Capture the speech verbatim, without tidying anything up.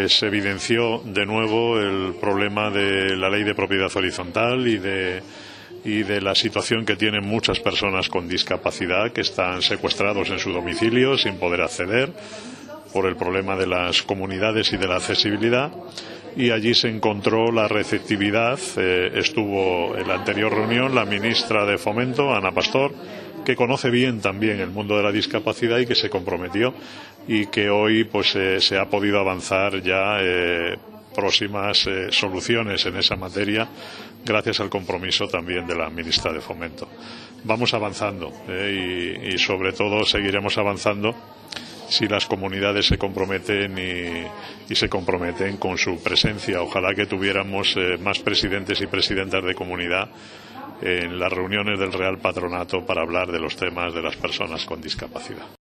eh, se evidenció de nuevo el problema de la ley de propiedad horizontal y de, y de la situación que tienen muchas personas con discapacidad que están secuestrados en su domicilio sin poder acceder por el problema de las comunidades y de la accesibilidad. Y allí se encontró la receptividad. Eh, estuvo en la anterior reunión la ministra de Fomento, Ana Pastor, que conoce bien también el mundo de la discapacidad y que se comprometió, y que hoy pues eh, se ha podido avanzar ya eh, próximas eh, soluciones en esa materia gracias al compromiso también de la ministra de Fomento. Vamos avanzando eh, y, y sobre todo seguiremos avanzando si las comunidades se comprometen y, y se comprometen con su presencia. Ojalá que tuviéramos eh, más presidentes y presidentas de comunidad en las reuniones del Real Patronato para hablar de los temas de las personas con discapacidad.